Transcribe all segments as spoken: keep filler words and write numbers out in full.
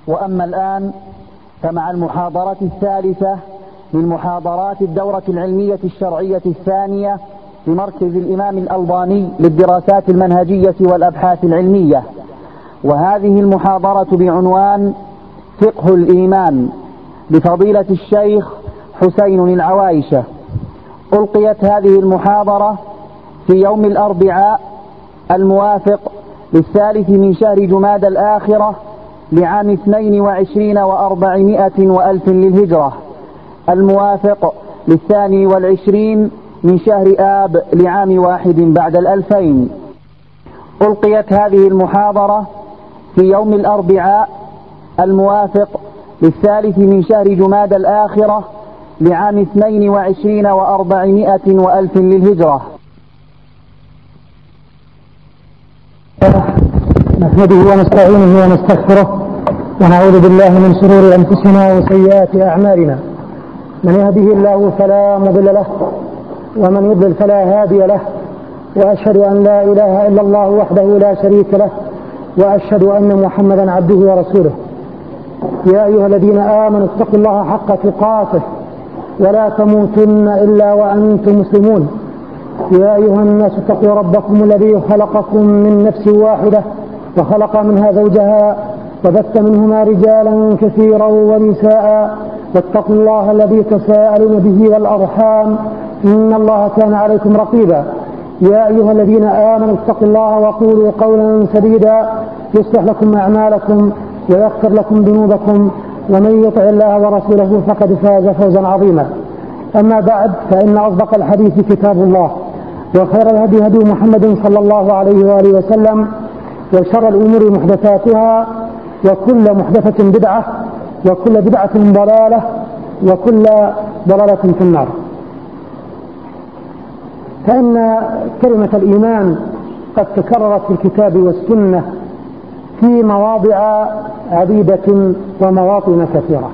وأما الآن فمع المحاضرة الثالثة من محاضرات الدورة العلمية الشرعية الثانية بمركز الإمام الألباني للدراسات المنهجية والأبحاث العلمية، وهذه المحاضرة بعنوان فقه الإيمان لفضيلة الشيخ حسين العوايشة. ألقيت هذه المحاضرة في يوم الأربعاء الموافق للثالث من شهر جمادى الآخرة لعام اثنين وعشرين وأربعمائة وألف للهجرة، الموافق للثاني والعشرين من شهر آب لعام واحد بعد الألفين. ألقيت هذه المحاضرة في يوم الأربعاء الموافق للثالث من شهر جمادى الآخرة لعام اثنين وعشرين وأربعمائة وألف للهجرة. نحمده ونستعينه ونستغفره ونعوذ بالله من شرور أنفسنا وسيئات أعمالنا، من يهده الله فلا مضل له ومن يضلل فلا هادي له، وأشهد أن لا إله إلا الله وحده لا شريك له، وأشهد أن محمدا عبده ورسوله. يا أيها الذين آمنوا اتقوا الله حق تقاته ولا تموتن إلا وأنتم مسلمون. يا أيها الناس اتقوا ربكم الذي خلقكم من نفس واحدة وخلق منها زوجها وبث منهما رجالا كثيرا ونساء، واتقوا الله الذي تساءلون به والأرحام إن الله كان عليكم رقيبا. يا أيها الذين آمنوا اتقوا الله وقولوا قولا سديدا يصلح لكم أعمالكم ويغفر لكم ذنوبكم، ومن يطع الله ورسوله فقد فاز فوزا عظيما. أما بعد، فإن أصدق الحديث كتاب الله، وخير الهدي هدي محمد صلى الله عليه وآله وسلم، وشر الأمور محدثاتها، وكل محدثة بدعة، وكل بدعة ضلالة، وكل ضلالة في النار. فإن كلمة الإيمان قد تكررت في الكتاب والسنة في مواضع عديدة ومواطن كثيرة.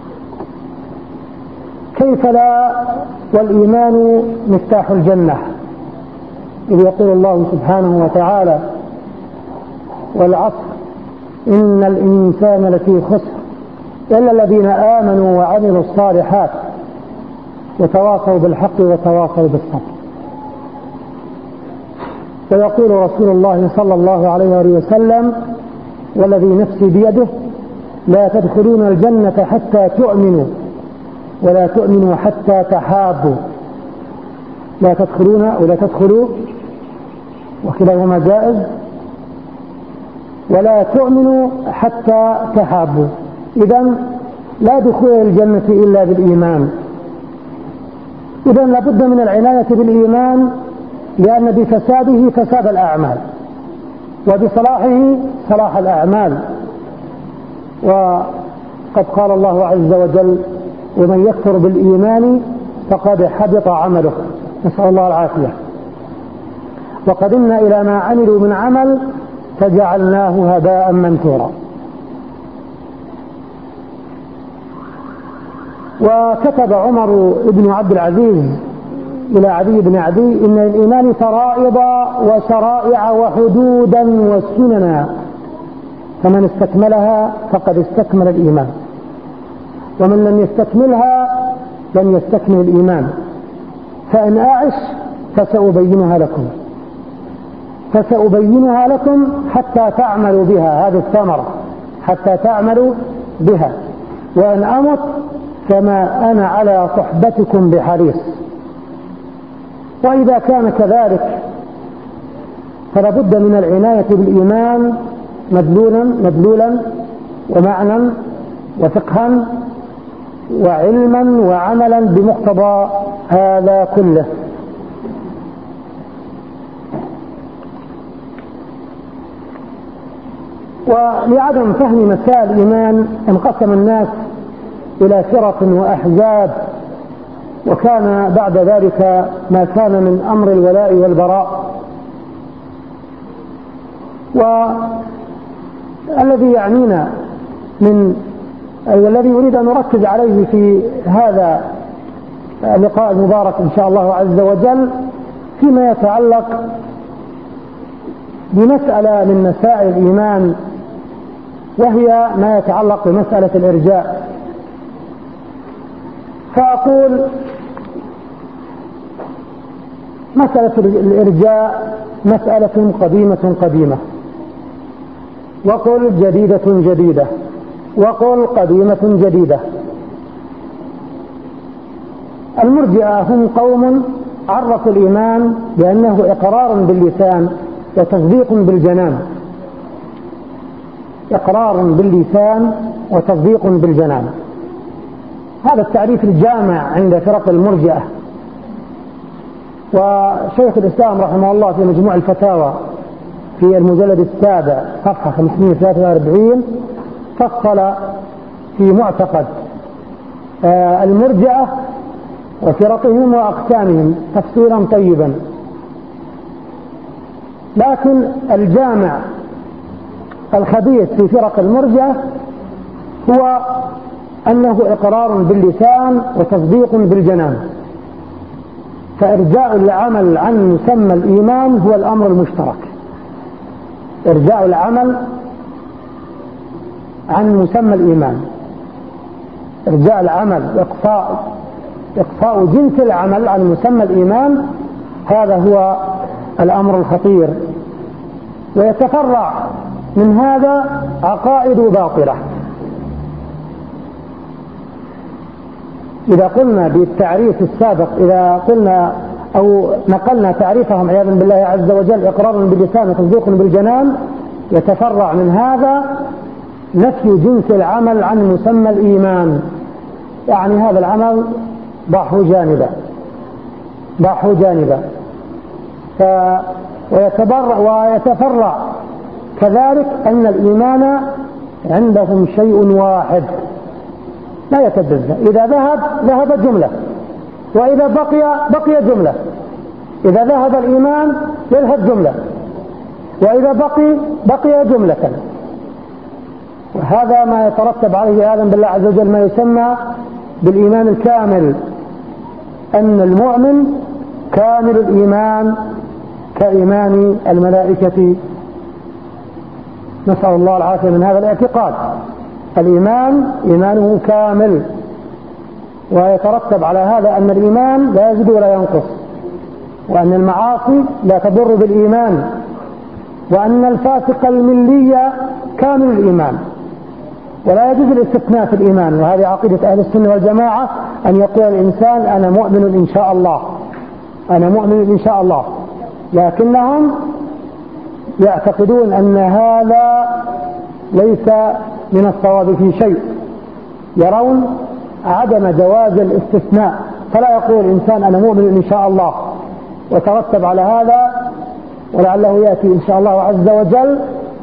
كيف لا والإيمان مفتاح الجنة، إذ يقول الله سبحانه وتعالى: والعصر إن الإنسان لفي خسر إلا الذين آمنوا وعملوا الصالحات وتواصوا بالحق وتواصوا بالصبر. ويقول رسول الله صلى الله عليه وسلم: والذي نفسي بيده لا تدخلون الجنة حتى تؤمنوا ولا تؤمنوا حتى تحابوا. لا تدخلون ولا تدخلوا وكلاهما جائز، ولا تؤمنوا حتى تحابوا. إذن لا دخول الجنة إلا بالإيمان. إذن لابد من العناية بالإيمان، لأن بفساده فساد الأعمال، وبصلاحه صلاح الأعمال. وقد قال الله عز وجل: ومن يكفر بالإيمان فقد حبط عمله. نسأل الله العافية. وقدمنا إلى ما عملوا من عمل فجعلناه هباء منثورا. وكتب عمر بن عبد العزيز إلى عدي بن عدي: إن الإيمان فرائض وشرائع وحدودا وسننا، فمن استكملها فقد استكمل الإيمان، ومن لم يستكملها لم يستكمل الإيمان. فإن أعش فسأبينها لكم فسأبينها لكم حتى تعملوا بها، هذه الثمرة، حتى تعملوا بها. وإن أمت فما أنا على صحبتكم بحريص. وإذا كان كذلك فلا بد من العناية بالإيمان مدلولا مدلولا ومعنى وفقها وعلما وعملا بمقتضى هذا كله. ولعدم فهم مسائل الإيمان انقسم الناس إلى فرق وأحزاب، وكان بعد ذلك ما كان من أمر الولاء والبراء. والذي يعنينا من أي والذي أريد أن نركز عليه في هذا اللقاء المبارك إن شاء الله عز وجل فيما يتعلق بمسألة من مسائل الإيمان وهي ما يتعلق بمسألة الإرجاء. فأقول مسألة الإرجاء مسألة قديمة قديمة، وقل جديدة جديدة، وقل قديمة جديدة. المرجئة هم قوم عرفوا الإيمان بأنه إقرار باللسان وتصديق بالجنان، إقرار باللسان وتصديق بالجنان. هذا التعريف الجامع عند فرق المرجئة. وشيخ الإسلام رحمه الله في مجموع الفتاوى في المجلد السابع صفحة خمسمائة وثلاثة وأربعين فصل في معتقد المرجئة وفرقهم وأقسامهم تفصيلا طيبا. لكن الجامع الخبيث في فرق المرجئة هو أنه إقرار باللسان وتصديق بالجنان. فإرجاء العمل عن مسمى الإيمان هو الأمر المشترك. إرجاء العمل عن مسمى الإيمان، إرجاء العمل، إقصاء إقصاء جنس العمل عن مسمى الإيمان، هذا هو الأمر الخطير. ويتفرع من هذا عقائد باطلة. إذا قلنا بالتعريف السابق، إذا قلنا أو نقلنا تعريفهم عياذا بالله عز وجل إقرار باللسان وتصديق بالجنان، يتفرع من هذا نفي جنس العمل عن مسمى الإيمان. يعني هذا العمل ضعه جانبا ضعه جانبا ف ويتبرع ويتفرع كذلك أن الإيمان عندهم شيء واحد لا يتجزأ. إذا ذهب ذهب جملة، وإذا بقي بقي جملة. إذا ذهب الإيمان يذهب جملة، وإذا بقي بقي جملة. وهذا ما يترتب عليه عياذا بالله عز وجل ما يسمى بالإيمان الكامل، أن المؤمن كامل الإيمان كإيمان الملائكة، نسأل الله العافية من هذا الاعتقاد. الإيمان إيمانه كامل، ويترتب على هذا أن الإيمان لا يزيد ولا ينقص، وأن المعاصي لا تضر بالإيمان، وأن الفاسق الملي كامل الإيمان، ولا يجوز الاستثناء في الإيمان. وهذه عقيدة أهل السنة والجماعة، أن يقول الإنسان أنا مؤمن إن شاء الله، أنا مؤمن إن شاء الله. لكنهم يعتقدون أن هذا ليس من الصواب في شيء، يرون عدم جواز الاستثناء، فلا يقول الإنسان أنا مؤمن إن شاء الله. وترتب على هذا، ولعله يأتي إن شاء الله عز وجل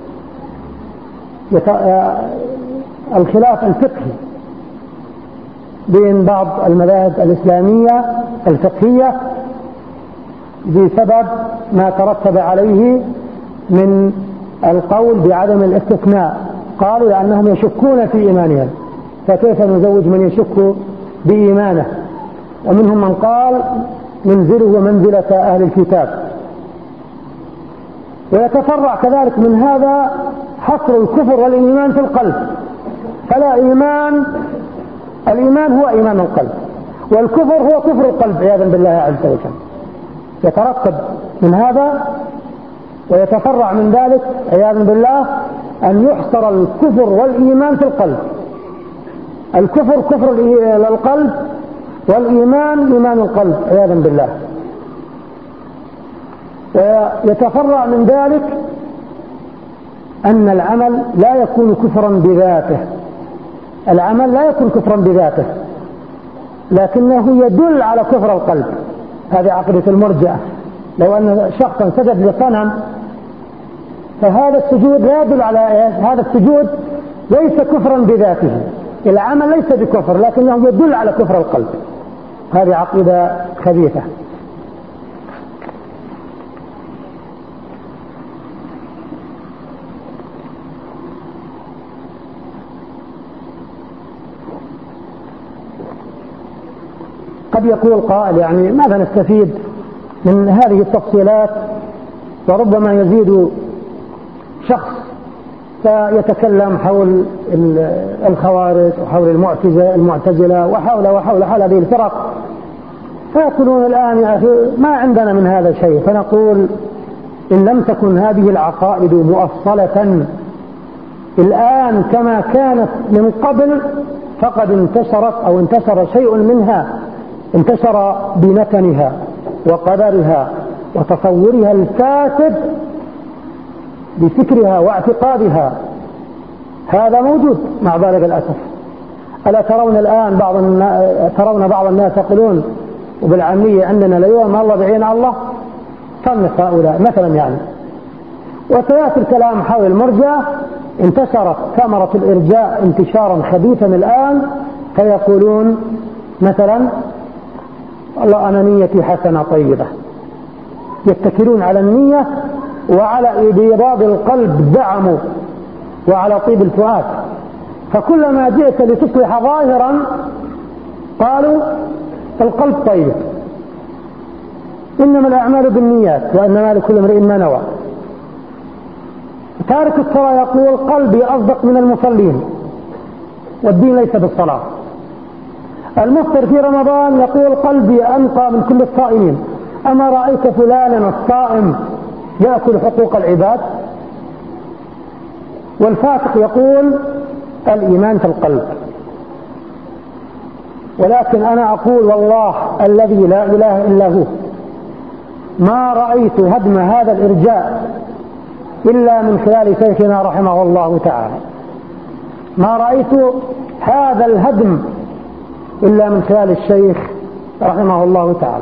الخلاف الفقهي بين بعض المذاهب الإسلامية الفقهية بسبب ما ترتب عليه من القول بعدم الاستثناء. قالوا لأنهم يشكون في إيمانهم، فكيف نزوج من يشك بإيمانه؟ ومنهم من قال منزله منزلة أهل الكتاب. ويتفرع كذلك من هذا حصر الكفر والإيمان في القلب، فلا إيمان، الإيمان هو إيمان القلب، والكفر هو كفر القلب عياذا بالله عز وجل. يترتب من هذا ويتفرع من ذلك عياذا بالله أن يحصر الكفر والإيمان في القلب. الكفر كفر القلب، والإيمان إيمان القلب عياذا بالله. ويتفرع من ذلك أن العمل لا يكون كفرا بذاته، العمل لا يكون كفرا بذاته، لكنه يدل على كفر القلب. هذه عقيدة المرجئة. لو أن شخصا سجد لصنم فهذا السجود لا يدل على هذا السجود ليس كفرا بذاته، العمل ليس بكفر لكنه يدل على كفر القلب. هذه عقيدة خبيثة. قد يقول قائل يعني ماذا نستفيد من هذه التفصيلات؟ وربما يزيد شخص فيتكلم حول الخوارج وحول المعتزلة وحول وحول حول هذه الفرق، فيقولون الآن يا أخي ما عندنا من هذا شيء. فنقول إن لم تكن هذه العقائد مؤصلة الآن كما كانت من قبل فقد انتشرت أو انتشر شيء منها، انتشر بنتنها وقدرها وتصورها الفاسد بفكرها واعتقادها. هذا موجود مع ذلك الأسف. ألا ترون الآن بعض الناس ترون بعض الناس يقولون وبالعامية عندنا اليوم الله بعين الله، صنف هؤلاء مثلا يعني. وسيأتي الكلام حول المرجع، انتشرت ثمرة الإرجاء انتشارا خبيثا الآن، فيقولون مثلا الله أنا نيتي حسنة طيبة، يتكلون على النية وعلى إبراض القلب زعموا وعلى طيب الفؤاد. فكلما جئت لتصلح ظاهرا قالوا القلب طيب، إنما الأعمال بالنيات وإنما لكل امرئ ما نوى. تارك الصلاة يقول قلبي أصدق من المصلين والدين ليس بالصلاة. المفطر في رمضان يقول قلبي أنقى من كل الصائمين. أما رأيت فلانا الصائم يأكل حقوق العباد؟ والفاسق يقول الإيمان في القلب. ولكن أنا أقول والله الذي لا إله إلا هو ما رأيت هدم هذا الإرجاء إلا من خلال شيخنا رحمه الله تعالى، ما رأيت هذا الهدم إلا من خلال الشيخ رحمه الله تعالى.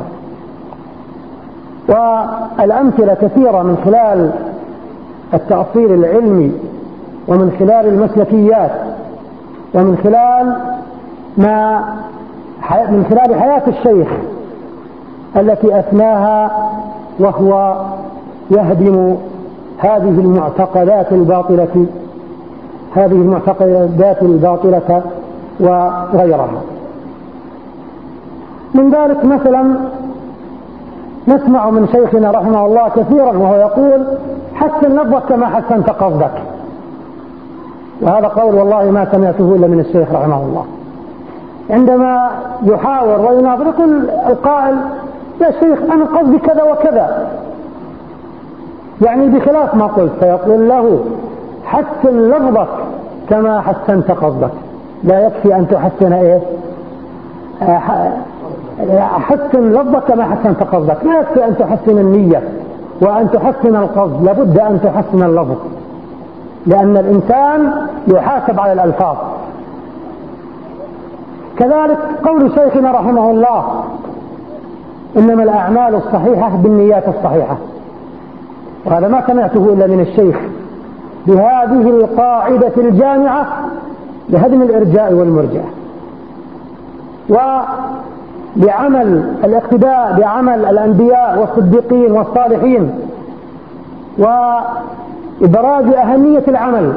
والأمثلة كثيرة من خلال التأصيل العلمي ومن خلال المسلكيات ومن خلال ما من خلال حياة الشيخ التي أثناها وهو يهدم هذه المعتقدات الباطلة هذه المعتقدات الباطلة وغيرها. من ذلك مثلا نسمع من شيخنا رحمه الله كثيرا وهو يقول حسن لفظك كما حسنت قصدك. وهذا قول والله ما سمعته إلا من الشيخ رحمه الله. عندما يحاور ويناظر يقول القائل يا شيخ أنا قصدي كذا وكذا، يعني بخلاف ما قلت، فيقول له حسن لفظك كما حسنت قصدك. لا يكفي أن تحسن إيه حسن لفظك كما حسنت قصدك، لا يكفي أن تحسن النية وأن تحسن القصد، لابد أن تحسن اللفظ، لأن الإنسان يحاسب على الألفاظ. كذلك قول شيخنا رحمه الله إنما الأعمال الصحيحة بالنيات الصحيحة، وهذا ما سمعته إلا من الشيخ بهذه القاعدة الجامعة لهدم الإرجاء والمرجئة، وبعمل الاقتداء بعمل الأنبياء والصديقين والصالحين، وإبراز أهمية العمل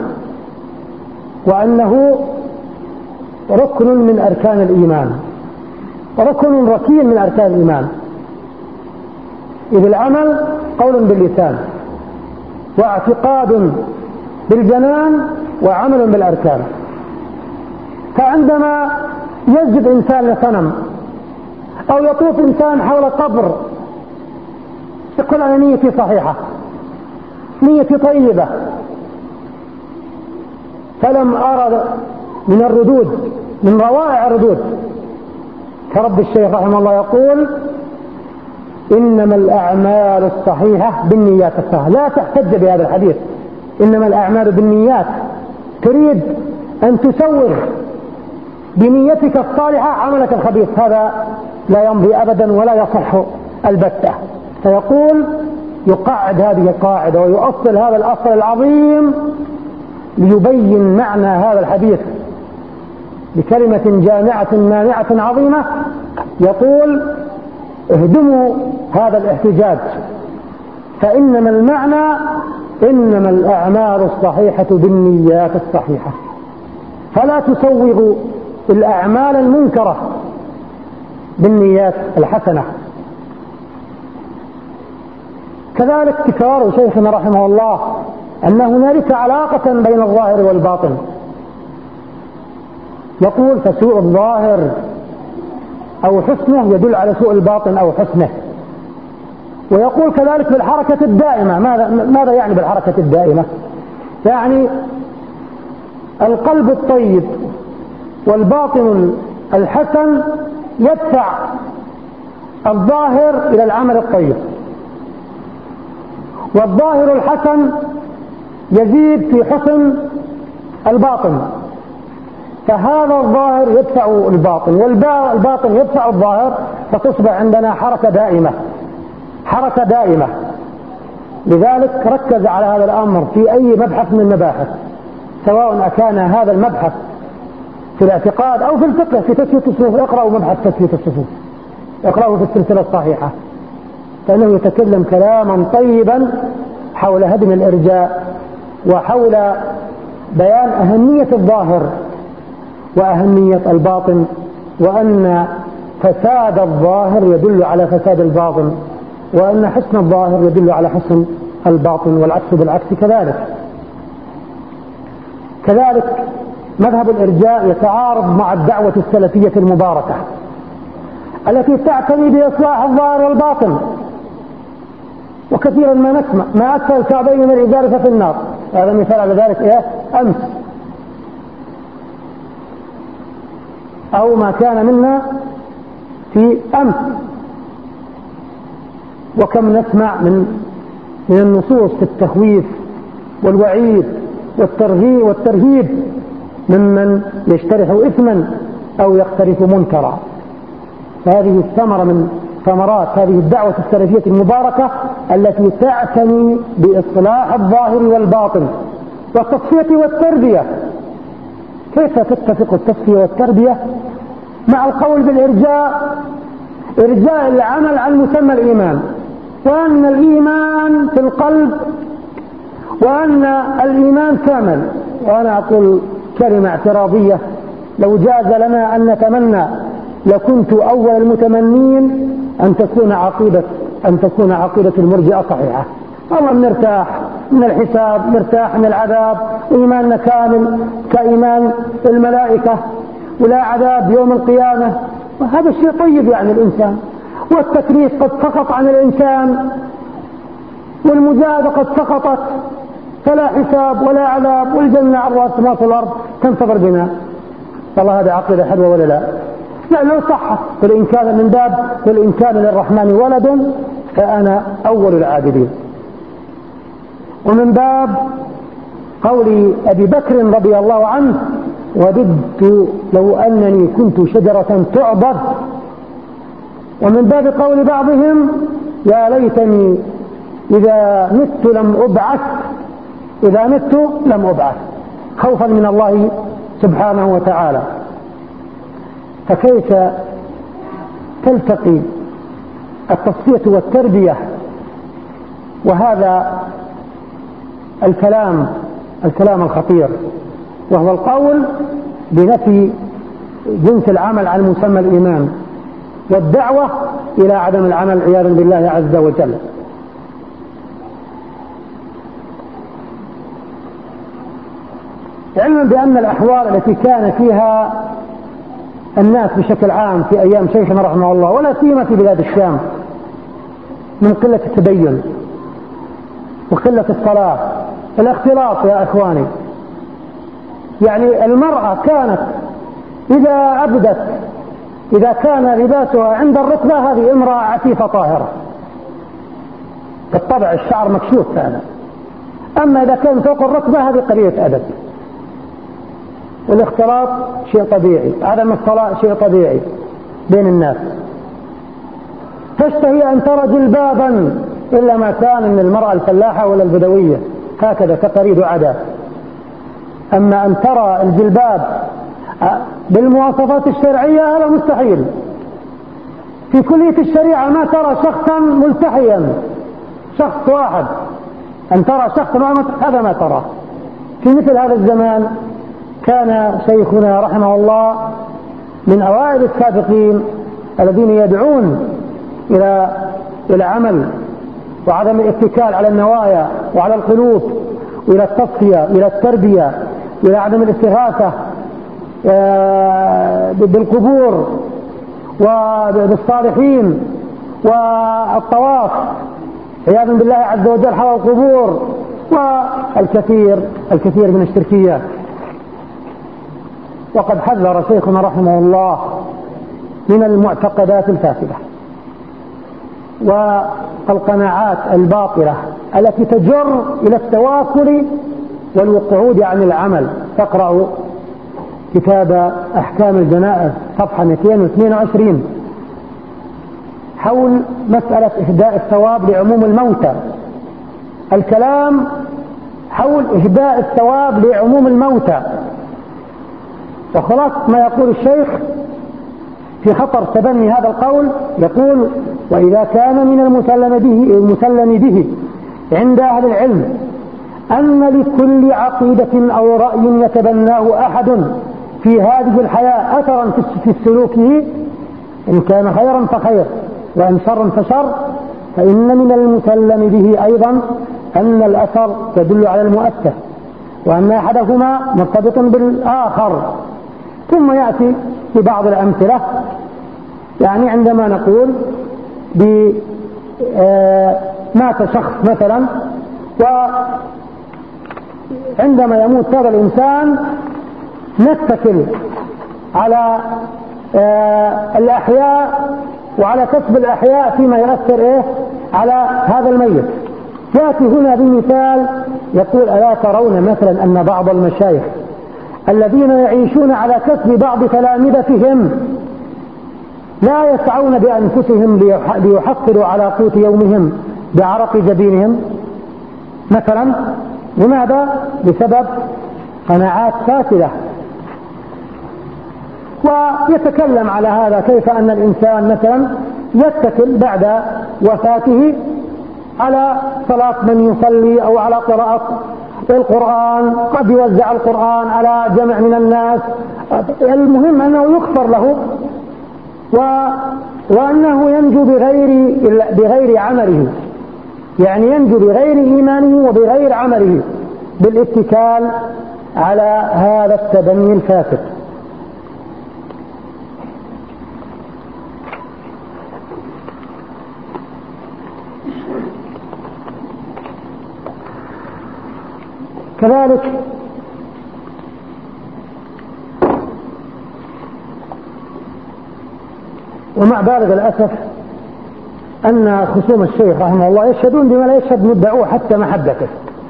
وأنه ركن من أركان الإيمان، ركن ركين من أركان الإيمان، إذ العمل قول باللسان واعتقاد بالجنان وعمل بالأركان. فعندما يسجد إنسان لصنم أو يطوف إنسان حول قبر يقول أنا نيتي صحيحة، نيتي طيبة، فلم أرى من الردود من روائع الردود كرب الشيخ رحمه الله يقول إنما الأعمال الصحيحة بالنيات الصحيحة. لا تحتج بهذا الحديث إنما الأعمال بالنيات، تريد أن تسوغ بنيتك الصالحة عملك الخبيث، هذا لا يمضي أبدا ولا يصح البتة. فيقول يقعد هذه القاعدة ويؤصل هذا الأصل العظيم ليبين معنى هذا الحديث بكلمة جامعة مانعة عظيمة. يقول اهدموا هذا الاحتجاج، فإنما المعنى إنما الأعمال الصحيحة بالنيات الصحيحة، فلا تسوغوا الأعمال المنكرة بالنيات الحسنة. كذلك تكرار شيخنا رحمه الله أن هنالك علاقة بين الظاهر والباطن. يقول فسوء الظاهر أو حسنه يدل على سوء الباطن أو حسنه. ويقول كذلك بالحركة الدائمة. ماذا, ماذا يعني بالحركة الدائمة؟ يعني القلب الطيب والباطن الحسن يدفع الظاهر إلى العمل الطيب، والظاهر الحسن يزيد في حسن الباطن، فهذا الظاهر يدفع الباطن والباطن يدفع الظاهر، فتصبح عندنا حركة دائمة حركة دائمة. لذلك ركز على هذا الأمر في أي مبحث من المباحث، سواء أكان هذا المبحث في الاعتقاد أو في الفقه في تسوية الصفوف. اقرأوا مبحث تسوية الصفوف، اقرأوا في السلسلة الصحيحة، فإنه يتكلم كلاما طيبا حول هدم الإرجاء وحول بيان أهمية الظاهر وأهمية الباطن، وأن فساد الظاهر يدل على فساد الباطن، وأن حسن الظاهر يدل على حسن الباطن، والعكس بالعكس كذلك. كذلك مذهب الإرجاء يتعارض مع الدعوة السلفية المباركة التي تعتني بإصلاح الظاهر والباطن. وكثيرا ما نسمع ما أكثر الكعبين من الإزار ففي النار. هذا مثال على ذلك إيه؟ أمس، أو ما كان منا في أمس. وكم نسمع من من النصوص في التخويف والوعيد والترهيب والترهيب ممن يجترح إثما أو يقترف منكرا. فهذه الثمرة من ثمرات هذه الدعوة السلفية المباركة التي تعتني بإصلاح الظاهر والباطن والتصفية والتربية. كيف تتفق التصفية والتربية مع القول بالإرجاء، إرجاء العمل عن مسمى الإيمان، وأن الإيمان في القلب، وأن الإيمان كامل؟ وأنا أقول كلمة اعتراضية: لو جاز لنا أن نتمنى لكنت أول المتمنين أن تكون عقيدة أن تكون عقيدة المرجئة صحيحة. والله نرتاح من الحساب، نرتاح من العذاب، إيماننا كامل كإيمان الملائكة، ولا عذاب يوم القيامة، وهذا الشيء طيب يعني الإنسان. والتكليف قد سقط عن الإنسان، والمجاهدة قد سقطت، فلا حساب ولا عذاب، والجنة عرضها السماوات والأرض تنتظر بنا. والله هذه عقيدة حلوة ولا لا؟ لا، لو صحت قل إن كان من باب قل إن كان للرحمن ولد فأنا أول العابدين. ومن باب قول أبي بكر رضي الله عنه: وددت لو أنني كنت شجرة تعبد. ومن باب قول بعضهم: يا ليتني إذا مت لم أبعث إذا مت لم أبعث، خوفا من الله سبحانه وتعالى. فكيف تلتقي التصفية والتربية وهذا الكلام الكلام الخطير، وهو القول بنفي جنس العمل عن مسمى الإيمان والدعوة إلى عدم العمل عياذا بالله عز وجل. علما بأن الأحوال التي كان فيها الناس بشكل عام في أيام شيخنا رحمه الله، ولا سيما في بلاد الشام، من قلة التدين وقلة الصلاة، الاختلاط يا أخواني. يعني المرأة كانت إذا أبدت إذا كان لباسها عند الركبة هذه امرأة عفيفة طاهرة، بالطبع الشعر مكشوف فعلا. أما إذا كان فوق الركبة هذه قليلة أدب. والاختلاط شيء طبيعي، عدم الصلاة شيء طبيعي بين الناس. تشتهي أن ترى جلبابا إلا ما كان من المرأة الفلاحة ولا البدوية، هكذا تقاليد عادات. أما أن ترى الجلباب بالمواصفات الشرعية هذا مستحيل. في كلية الشريعة ما ترى شخصا ملتحيا، شخص واحد، أن ترى شخصا هذا ما ترى. في مثل هذا الزمان كان شيخنا رحمه الله من أوائل السابقين الذين يدعون إلى إلى عمل وعدم الاتكال على النوايا وعلى القلوب إلى التصفية، إلى التربية، إلى عدم الاستغاثة بالقبور وبالصالحين والطواف عياذا بالله عز وجل حول القبور، والكثير الكثير من الشركيات. وقد حذر شيخنا رحمه الله من المعتقدات الفاسدة والقناعات الباطلة التي تجر إلى التواكل والوقعود عن العمل. تقرأ كتاب أحكام الجنائز صفحة مئتين واثنين وعشرين حول مسألة إهداء الثواب لعموم الموتى. الكلام حول إهداء الثواب لعموم الموتى، وخلاص ما يقول الشيخ في خطر تبني هذا القول، يقول: وإذا كان من المسلم به, المسلم به عند أهل العلم أن لكل عقيدة أو رأي يتبناه أحد في هذه الحياة أثرا في سلوكه، إن كان خيرا فخير وإن شرا فشر، فإن من المسلم به أيضا أن الأثر يدل على المؤثر، وأن أحدهما مرتبط بالآخر. ثم يأتي في بعض الأمثلة، يعني عندما نقول مات شخص مثلا، وعندما يموت هذا الإنسان نتكل على الأحياء وعلى كسب الأحياء فيما يؤثر إيه على هذا الميت. يأتي هنا بمثال يقول: ألا ترون مثلا أن بعض المشايخ الذين يعيشون على كسب بعض تلامذتهم لا يسعون بأنفسهم ليحصلوا على قوت يومهم بعرق جبينهم مثلا. لماذا؟ بسبب قناعات فاسدة. ويتكلم على هذا كيف أن الإنسان مثلا يتكل بعد وفاته على صلاة من يصلي أو على قراءة القرآن، قد يوزع القرآن على جمع من الناس، المهم أنه يغفر له و... وأنه ينجو بغير بغير عمله، يعني ينجو بغير إيمانه وبغير عمله بالاتكال على هذا التبني الفاسد. كذلك ومع بالغ الأسف أن خصوم الشيخ رحمه الله يشهدون بما لا يشهد مدعوه حتى محبته،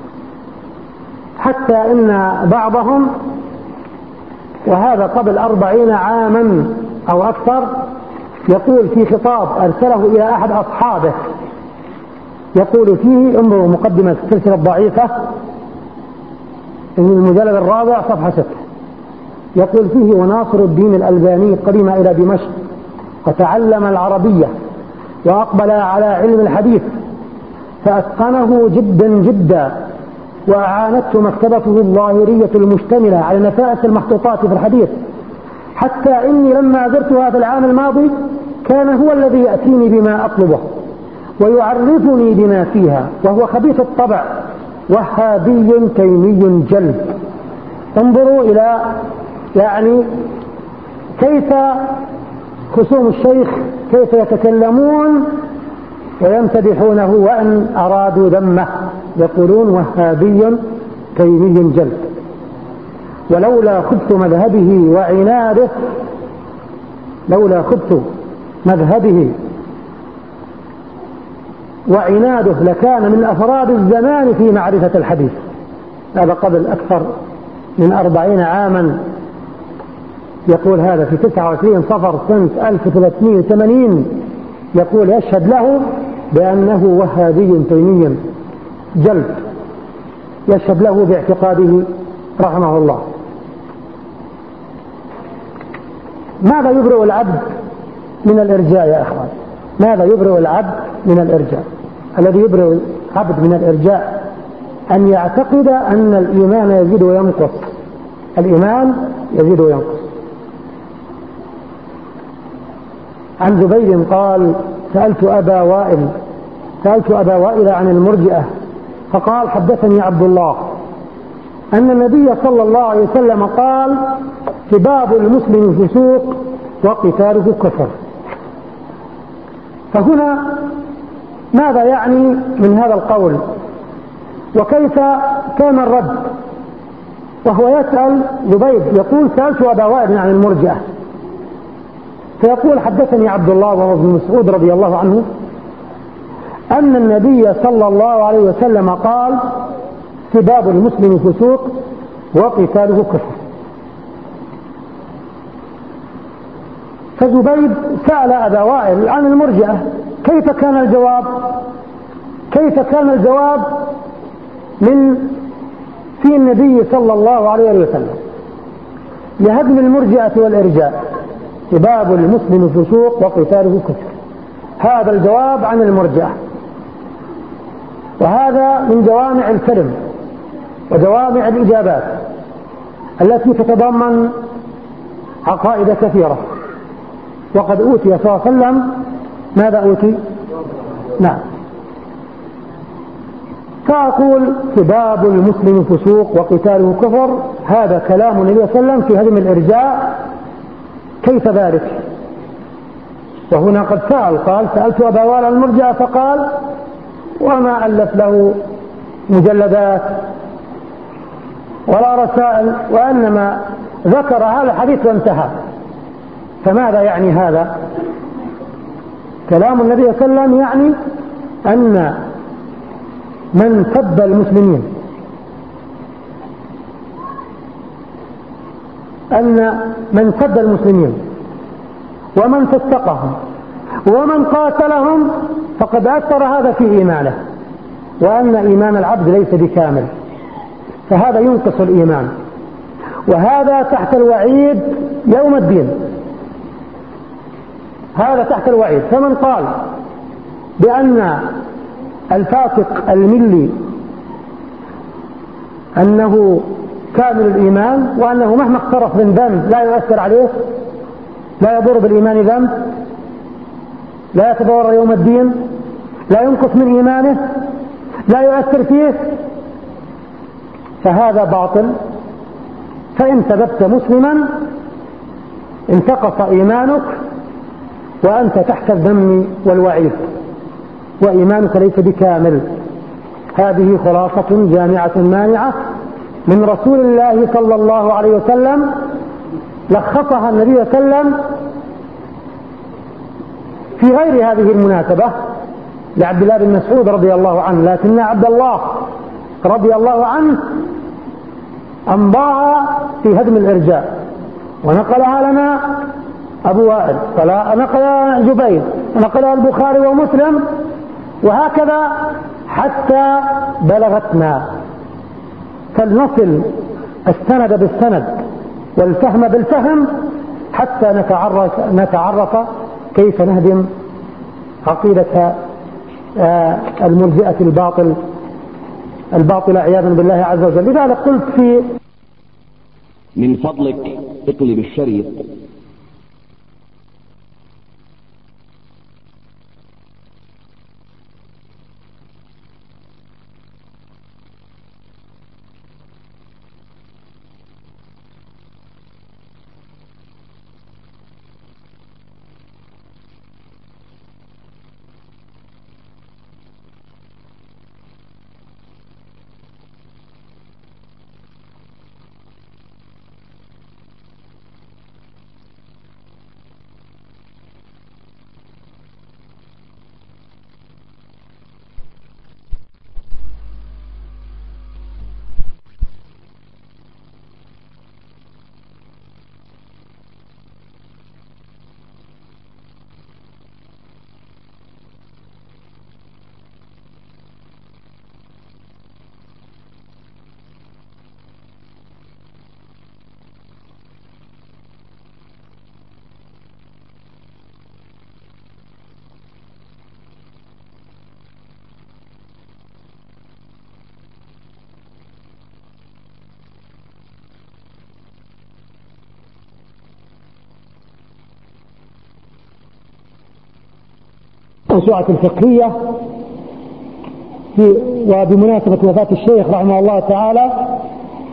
حتى إن بعضهم، وهذا قبل أربعين عاما أو أكثر، يقول في خطاب أرسله إلى أحد أصحابه، يقول فيه: انظروا مقدمة السلسلة الضعيفة المجلد الرابع صفحة ستة، يقول فيه: وناصر الدين الألباني قدم إلى دمشق وتعلم العربية وأقبل على علم الحديث فأتقنه جدا جدا، وأعانته مكتبته الظاهرية المشتملة على نفائس المخطوطات في الحديث، حتى إني لما زرته هذا العام الماضي كان هو الذي يأتيني بما أطلبه ويعرفني بما فيها، وهو خبيث الطبع وهابي تيمي جلد. انظروا إلى يعني كيف خصوم الشيخ كيف يتكلمون ويمتدحونه، وأن أرادوا ذمه يقولون: وهابي تيمي جلد. ولولا خبث مذهبه وعناده لولا خبث مذهبه وعناده لكان من أفراد الزمان في معرفة الحديث. هذا قبل أكثر من أربعين عاما، يقول هذا في تسعة وعشرين صفر سنة ألف وثلاثمائة وثمانين، يقول يشهد له بأنه وهابي تيمي جلد، يشهد له باعتقاده رحمه الله. ماذا يبرئ العبد من الإرجاء يا أخوان؟ ماذا يبرئ العبد من الإرجاء؟ الذي يبرئ العبد من الإرجاء أن يعتقد أن الإيمان يزيد وينقص. الإيمان يزيد وينقص. عن زبير قال: سألت أبا وائل سألت أبا وائل عن المرجئة، فقال: حدثني عبد الله أن النبي صلى الله عليه وسلم قال: سباب المسلم فسوق وقتاله كفر. فهنا ماذا يعني من هذا القول؟ وكيف كان الرد؟ وهو يسأل زبيد يقول: سألت أبا وائل عن المرجئة، فيقول: حدثني عبد الله وهو ابن مسعود رضي الله عنه أن النبي صلى الله عليه وسلم قال: سباب المسلم فسوق وقتاله كفر. فزبيد سأل أبا وائل عن المرجئة، كيف كان الجواب؟ كيف كان الجواب من في النبي صلى الله عليه وسلم لهدم المرجئة والإرجاء؟ سباب المسلم فسوق وقتاله كفر. هذا الجواب عن المرجئة، وهذا من جوامع الكلم وجوامع الإجابات التي تتضمن عقائد كثيرة. وقد أوتي صلى الله عليه وسلم ماذا أوتي؟ نعم. فأقول: سباب المسلم فسوق وقتاله كفر، هذا كلام النبي صلى الله عليه وسلم في هدم الإرجاء، كيف ذلك؟ وهنا قد سأل، قال: سألت أبا وائل عن المرجئة فقال، وما ألف له مجلدات ولا رسائل، وإنما ذكر هذا الحديث وانتهى. فماذا يعني هذا؟ كلام النبي صلى الله عليه وسلم يعني أن من سب المسلمين، أن من سب المسلمين ومن فسقهم ومن قاتلهم فقد أثر هذا في إيمانه، وأن إيمان العبد ليس بكامل، فهذا ينقص الإيمان، وهذا تحت الوعيد يوم الدين. هذا تحت الوعيد. فمن قال بأن الفاسق الملي أنه كامل الإيمان، وأنه مهما اقترف من ذنب لا يؤثر عليه، لا يضر بالإيمان ذنب، لا يتضرر يوم الدين، لا ينقص من إيمانه، لا يؤثر فيه، فهذا باطل. فإن سببت مسلما انتقص إيمانك وأنت تحت الذم والوعيد، وإيمانك ليس بكامل. هذه خلاصة جامعة مانعة من رسول الله صلى الله عليه وسلم، لخصها النبي صلى الله عليه وسلم في غير هذه المناسبة لعبد الله بن مسعود رضي الله عنه، لكن عبد الله رضي الله عنه أمضاها في هدم الإرجاء، ونقلها لنا أبو وائل، نقلها زبيد، نقلها البخاري ومسلم، وهكذا حتى بلغتنا. فلنصل السند بالسند والفهم بالفهم حتى نتعرف, نتعرف كيف نهدم عقيدة المرجئة الباطل الباطلة عياذا بالله عز وجل. لذلك قلت في من فضلك اقلب الشريط. الموسوعة الفقهية في وبمناسبة وفاة الشيخ رحمه الله تعالى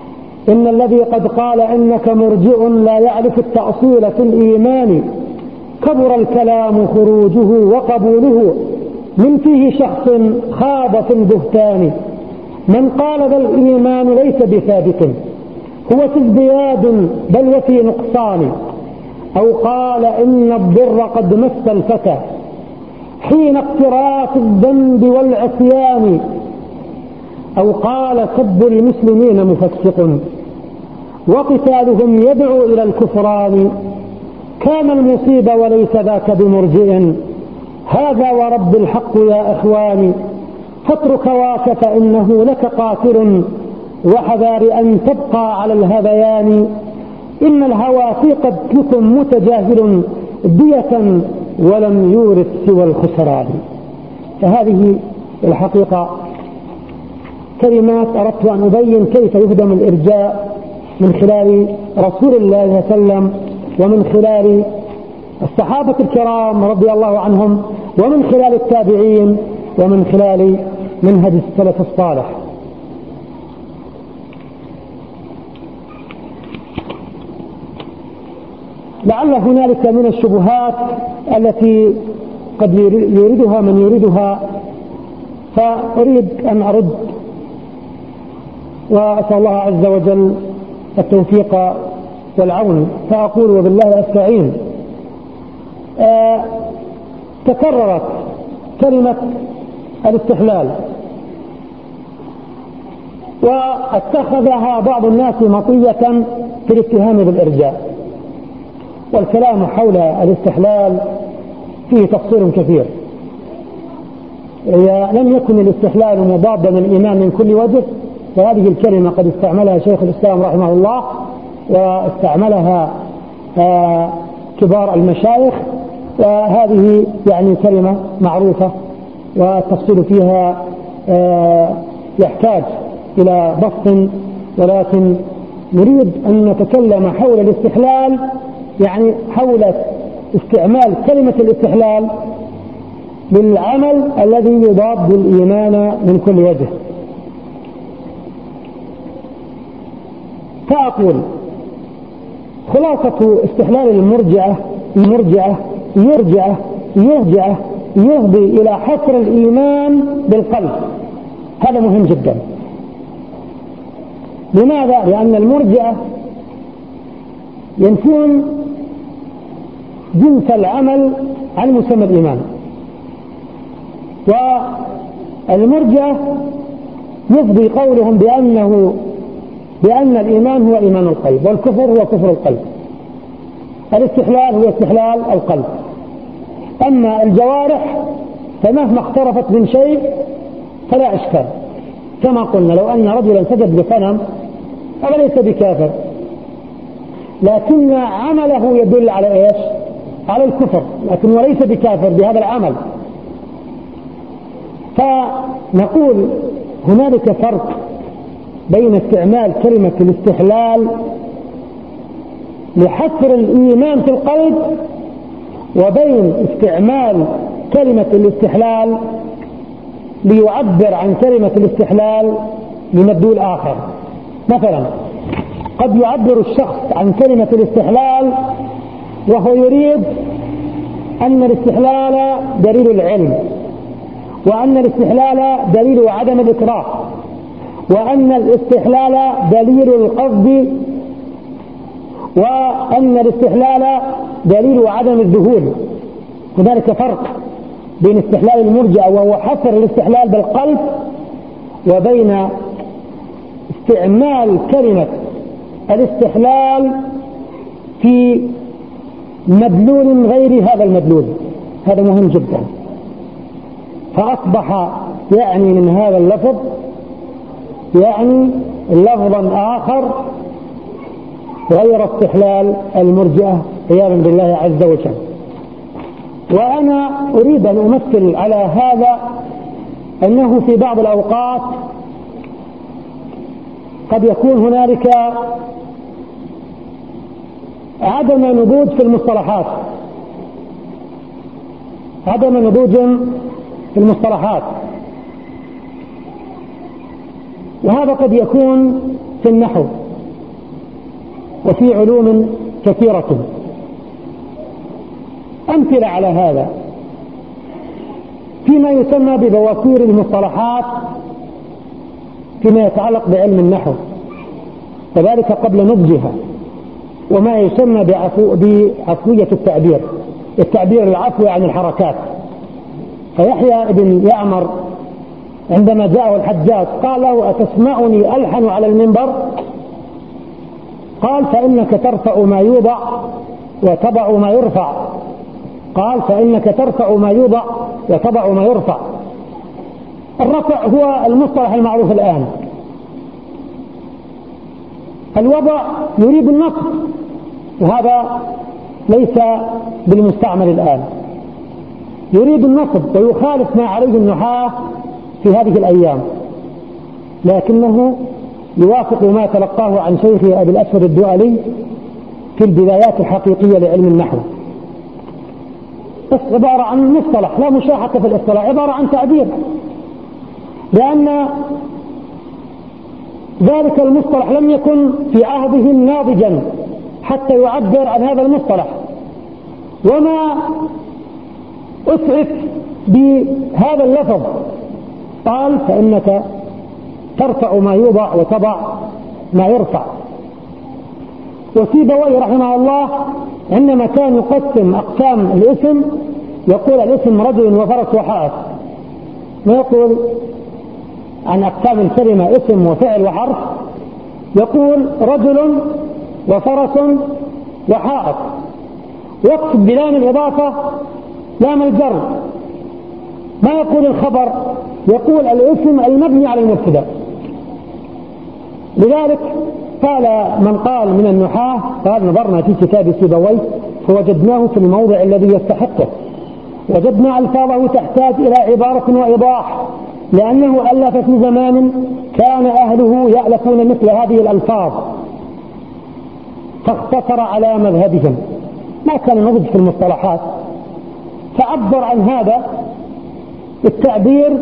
إن الذي قد قال إنك مرجئ لا يعرف التأصيل في الإيمان كبر الكلام خروجه وقبوله من فيه شخص خاض في البهتان. من قال ذا الإيمان ليس بثابت هو في ازدياد بل وفي نقصان، أو قال إن الضر قد مس الفتى حين اقتراف الذنب والعصيان، أو قال سب المسلمين مفسق وقتالهم يدعو إلى الكفران، كان المصيبة وليس ذاك بمرجئ هذا ورب الحق يا إخواني، فاترك واك فإنه لك قاتل وحذار أن تبقى على الهذيان، إن الهوى في قتلكم متجاهل دية ولم يورث سوى الخسران. فهذه الحقيقة كلمات أردت أن أبين كيف يهدم الإرجاء من خلال رسول الله صلى الله عليه وسلم ومن خلال الصحابة الكرام رضي الله عنهم ومن خلال التابعين ومن خلال منهج السلف الصالح. لعل هنالك من الشبهات التي قد يريدها من يريدها، فأريد أن أرد وأسأل الله عز وجل التوفيق والعون. فأقول وبالله أستعين. آه تكررت كلمة الاستحلال واتخذها بعض الناس مطية في الاتهام بالإرجاء، والكلام حول الاستحلال فيه تفصيل كثير. إذا لم يكن الاستحلال مضادا للإيمان من كل وجه فهذه الكلمة قد استعملها شيخ الإسلام رحمه الله واستعملها آه كبار المشايخ، وهذه يعني كلمة معروفة والتفصيل فيها آه يحتاج إلى بسط، ولكن نريد أن نتكلم حول الاستحلال، يعني حول استعمال كلمة الاستحلال بالعمل الذي يضاد الإيمان من كل وجه. فأقول خلاصة استحلال المرجئة المرجئة يرجع يرجع يفضي إلى حصر الإيمان بالقلب. هذا مهم جدا. لماذا؟ لأن المرجئة ينفون جنس العمل عن مسمى الإيمان، والمرجئة يفضي قولهم بأنه بأن الإيمان هو إيمان القلب والكفر هو كفر القلب. الاستحلال هو استحلال القلب. أما الجوارح فمهما اقترفت من شيء فلا إشكال، كما قلنا لو أن رجلا سجد بصنم فليس بكافر، لكن عمله يدل على إيش؟ على الكفر، لكن وليس بكافر بهذا العمل. فنقول هنالك فرق بين استعمال كلمة الاستحلال لحصر الإيمان في القلب وبين استعمال كلمة الاستحلال ليعبر عن كلمة الاستحلال لمدلول آخر. مثلا قد يعبر الشخص عن كلمة الاستحلال وهو يريد أن الاستحلال دليل العلم، وأن الاستحلال دليل عدم الإكراه، وأن الاستحلال دليل القصد، وأن الاستحلال دليل عدم الذهول. هنالك فرق بين استحلال المرجئة وهو حصر الاستحلال بالقلب وبين استعمال كلمة الاستحلال في مدلول غير هذا المدلول. هذا مهم جدا. فأصبح يعني من هذا اللفظ يعني لفظا آخر غير استحلال المرجئة عياذا بالله عز وجل. وأنا أريد أن أمثل على هذا أنه في بعض الأوقات قد يكون هنالك عدم نضوج في المصطلحات عدم نضوج في المصطلحات وهذا قد يكون في النحو وفي علوم كثيرة. أمثلة على هذا فيما يسمى ببواكير المصطلحات فيما يتعلق بعلم النحو، وذلك قبل نضجها، وما يسمى بعفو بعفوية التعبير، التعبير العفوي عن الحركات. فيحيى بن يعمر عندما جاءه الحجاج قال له: أتسمعني ألحن على المنبر؟ قال: فإنك ترفع ما يوضع وتضع ما يرفع. قال: فإنك ترفع ما يوضع وتضع ما يرفع. الرفع هو المصطلح المعروف الآن، الوضع يريد النصب، وهذا ليس بالمستعمل الآن، يريد النصب ويخالف ما عليه النحاة في هذه الأيام، لكنه يوافق ما تلقاه عن شيخه أبي الأسود الدؤلي في البدايات الحقيقية لعلم النحو. بس عبارة عن مصطلح، لا مشاحة في الاصطلاح، عبارة عن تعبير، لأن ذلك المصطلح لم يكن في عهدهم ناضجا حتى يعبر عن هذا المصطلح، وما أسعف بهذا اللفظ. قال: فإنك ترفع ما يوضع وتضع ما يرفع. وسيبويه رحمه الله عندما كان يقسم أقسام الاسم يقول: الاسم رجل وفرس وحائط، ما يقول عن أقسام الكلمة اسم وفعل وحرف، يقول رجل وفرس وحائط، يقصد بلام الإضافة لام الجر. ما يقول الخبر، يقول الاسم المبني على المبتدا. لذلك قال من قال من النحاة، قال: نظرنا في كتاب سيبويه فوجدناه في الموضع الذي يستحقه، وجدنا ألفاظه تحتاج إلى عبارة وإيضاح، لأنه ألف في زمان كان أهله يألفون مثل هذه الألفاظ، فاختصر على مذهبهم، ما كان نضج في المصطلحات، فعبر عن هذا التعبير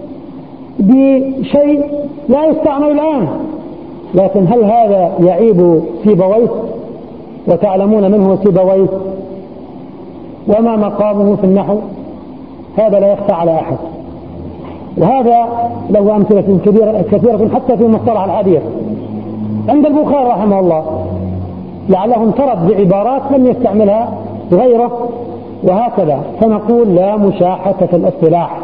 بشيء لا يستعمل الآن. لكن هل هذا يعيب سيبويه؟ وتعلمون من هو سيبويه وما مقامه في النحو، هذا لا يخفى على أحد. وهذا له أمثلة كثيرة حتى في مصطلح الحديث عند البخاري رحمه الله، لعله انفرد بعبارات لم يستعملها غيره، وهكذا. فنقول: لا مشاحة في الاصطلاح.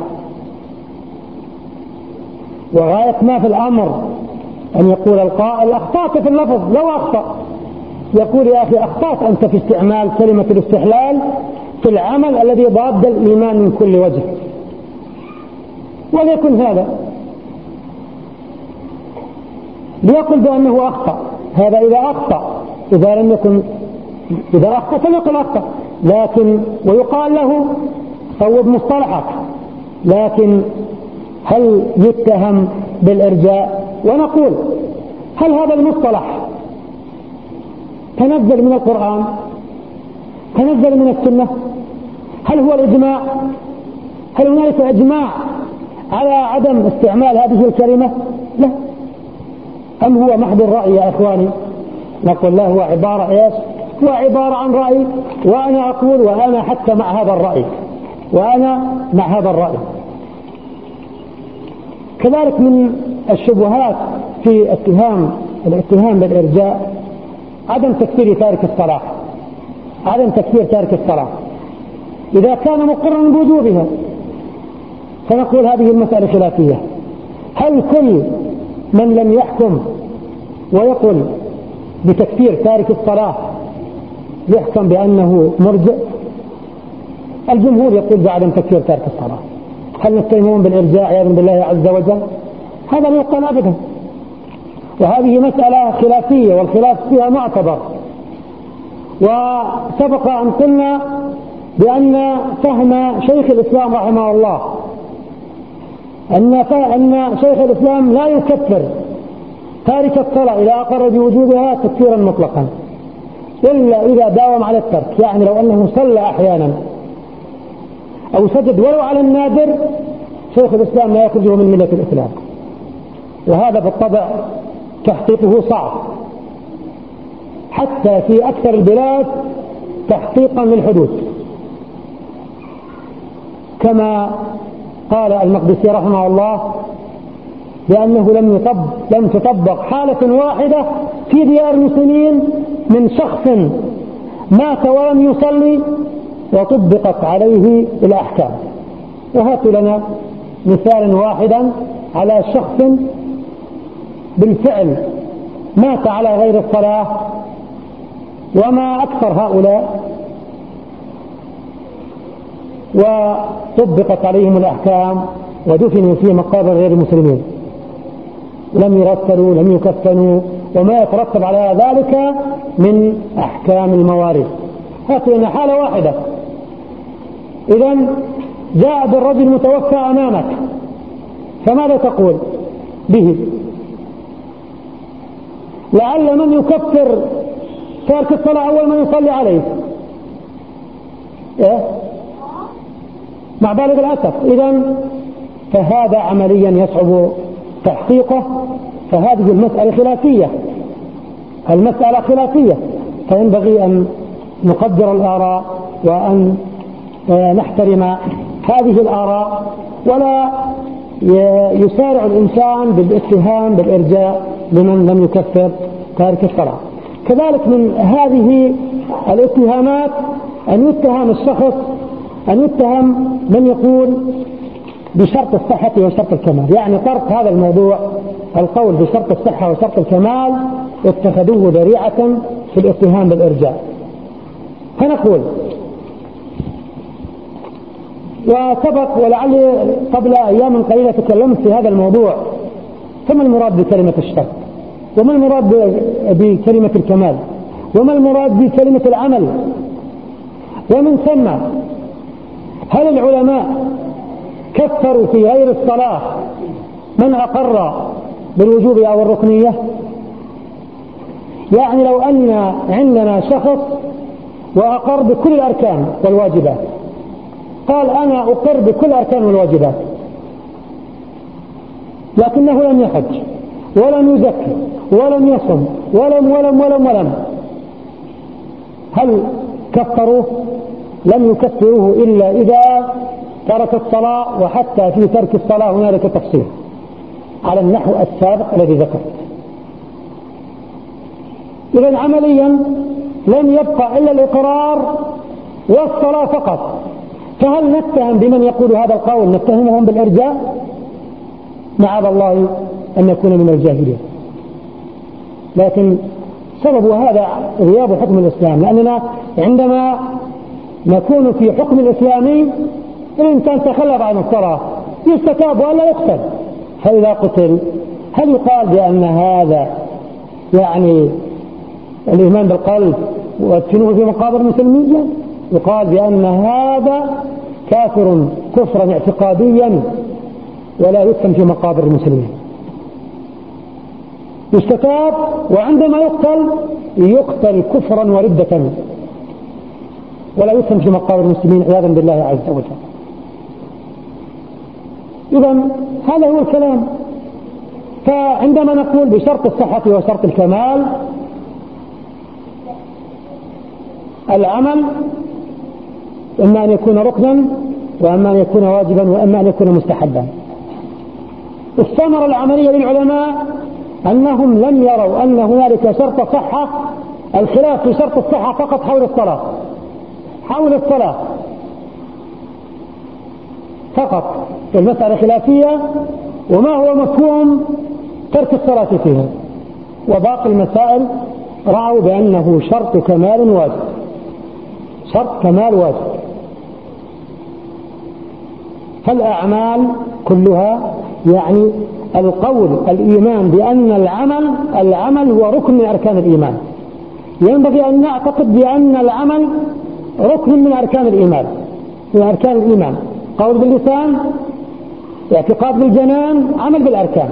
وغاية ما في الأمر أن يقول القائل: أخطأت في اللفظ، لو أخطأ يقول: يا أخي أخطأت أنت في استعمال كلمة الاستحلال في العمل الذي ضاد الإيمان من كل وجه. وليكن هذا ليقل بأنه أخطأ، هذا إذا أخطأ، إذا لم يكن إذا أخطأ فليقل أخطأ، لكن ويقال له صوب مصطلحك. لكن هل يتهم بالإرجاء؟ ونقول: هل هذا المصطلح تنزل من القرآن؟ تنزل من السنة؟ هل هو الإجماع؟ هل هناك إجماع على عدم استعمال هذه الكلمة؟ لا. أم هو محض الرأي يا إخواني؟ نقول: لا، هو عبارة إيش؟ هو عبارة عن رأي، وأنا أقول وأنا حتى مع هذا الرأي، وأنا مع هذا الرأي. كذلك من الشبهات في اتهام الاتهام بالإرجاء عدم تكفير تارك الصلاة، عدم تكفير تارك الصلاة إذا كان مقرا بوجوبها. فنقول: هذه المسألة خلافية. هل كل من لم يحكم ويقول بتكفير تارك الصلاة يحكم بأنه مرجئ؟ الجمهور يقول بعدم تكفير تارك الصلاة. هل نتهمون بالإرجاء عياذا بالله عز وجل؟ هذا لا يقال أبدا. وهذه مسألة خلافية، والخلاف فيها معتبر. وسبق أن قلنا بأن فهم شيخ الإسلام رحمه الله أن أن شيخ الإسلام لا يكفر تارك الصلاة إذا أقر بوجوبها تكفيرا مطلقا، إلا إذا داوم على الترك. يعني لو أنه صلى أحيانا أو سجد ولو على النادر، شيخ الإسلام لا يخرجه من ملة الإسلام. وهذا بالطبع تحقيقه صعب، حتى في أكثر البلاد تحقيقا للحدود، كما قال المقدسي رحمه الله بأنه لم يطبق لم تطبق حالة واحدة في ديار المسلمين من شخص مات ولم يصلي وطبقت عليه الأحكام. وهاتوا لنا مثالا واحدا على شخص بالفعل مات على غير الصلاة، وما أكثر هؤلاء وطبقت عليهم الأحكام ودفنوا في مقابر غير المسلمين، لم يرسلوا لم يكفنوا وما يترتب على ذلك من أحكام المواريث. هاتوا حالة واحدة. إذن جاء بالرجل متوفى أمامك، فماذا تقول به؟ لعل من يكفر تارك الصلاة أول من يصلي عليه، إيه؟ مع بالغ الأسف. إذن فهذا عمليا يصعب تحقيقه، فهذه المسألة خلافية، المسألة خلافية، فينبغي أن نقدر الآراء وأن نحترم هذه الآراء، ولا يسارع الإنسان بالاتهام بالإرجاء لمن لم يكفر تارك الصلاة. كذلك من هذه الاتهامات أن يتهم الشخص أن يتهم من يقول بشرط الصحة وشرط الكمال، يعني ترك هذا الموضوع القول بشرط الصحة وشرط الكمال اتخذوه ذريعة في الاتهام بالإرجاء. فنقول وسبق ولعلي قبل أيام قليلة تكلمت في هذا الموضوع، فما المراد بكلمة الشرط؟ وما المراد بكلمة الكمال؟ وما المراد بكلمة العمل؟ ومن ثم هل العلماء كفروا في غير الصلاة من أقر بالوجوب أو الركنية؟ يعني لو أن عندنا شخص وأقر بكل الأركان والواجبات، قال أنا أقر بكل الأركان والواجبات، لكنه لم يحج ولم يزكي ولم يصم ولم ولم ولم ولم هل كفروه؟ لم يكفروه إلا إذا ترك الصلاة، وحتى في ترك الصلاة هنالك تفصيل على النحو السابق الذي ذكرت. إذن عمليا لم يبقى إلا الإقرار والصلاة فقط. فهل نتهم بمن يقول هذا القول نتهمهم بالإرجاء؟ معاذ الله أن نكون من الجاهلين. لكن سبب هذا غياب حكم الإسلام، لأننا عندما نكون في حكم الإسلامي الإنسان تخلف عن الصلاة يستتاب ولا يقتل، فإذا قتل هل يقال بأن هذا يعني الإيمان بالقلب وادفنوه في مقابر المسلمين؟ يقال بأن هذا كافر كفرا اعتقاديا ولا يدفن في مقابر المسلمين، يستتاب، وعندما يقتل يقتل كفرا وردة ولا يدفن في مقابر المسلمين عياذا بالله عز وجل. إذن هذا هو الكلام. فعندما نقول بشرط الصحة وشرط الكمال، العمل إما أن يكون ركنا وإما أن يكون واجبا وإما أن يكون مستحبا. الثمرة العملية للعلماء أنهم لم يروا أن هنالك شرط صحة، الخلاف في شرط الصحة فقط حول الصلاة، حول الصلاة فقط المسألة خلافية، وما هو مفهوم ترك الصلاة فيها، وباقي المسائل رأوا بأنه شرط كمال واجب، شرط كمال واجب. فالأعمال كلها يعني القول الإيمان بأن العمل العمل هو ركن من أركان الإيمان، ينبغي أن نعتقد بأن العمل ركن من أركان الإيمان، من أركان الإيمان، قول باللسان، اعتقاد بالجنان، عمل بالأركان.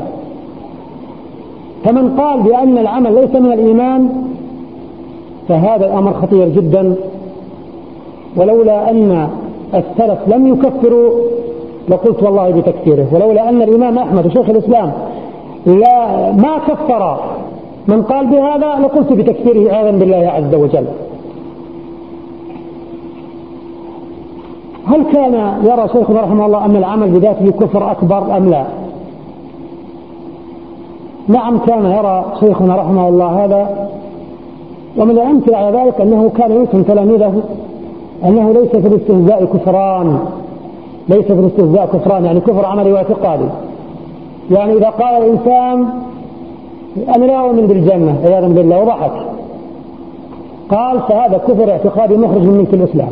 فمن قال بأن العمل ليس من الإيمان فهذا الأمر خطير جدا، ولولا أن السلف لم يكفروا لقلت والله بتكفيره، ولولا أن الإمام أحمد وشيخ الإسلام لا ما كفر من قال بهذا لقلت بتكفيره عياذا بالله عز وجل. هل كان يرى شيخنا رحمه الله أن العمل بذاته كفر أكبر أم لا؟ نعم كان يرى شيخنا رحمه الله هذا، ومن الأمثلة على ذلك أنه كان يفهم تلاميذه أنه ليس في الاستهزاء كفران، ليس في الاستهزاء كفران يعني كفر عملي واعتقادي. يعني إذا قال الإنسان أنا لا أؤمن بالجنة عياذا بالله وضحك، قال فهذا كفر اعتقادي مخرج من ملك الإسلام.